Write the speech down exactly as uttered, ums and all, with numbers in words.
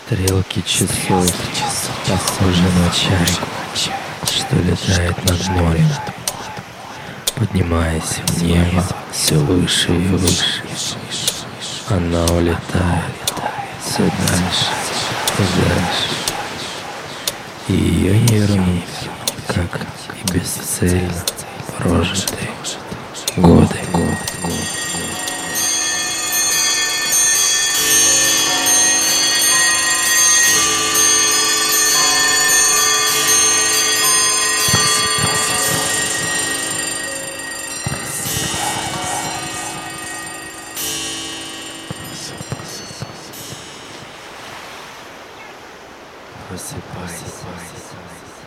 Стрелки часов похожи на чайку, что летает над морем, поднимаясь в небо все выше и выше. Она улетает все дальше и дальше, и ее не вернуть, как и бесцельно прожитые годы, годы, годы. Просыпайся.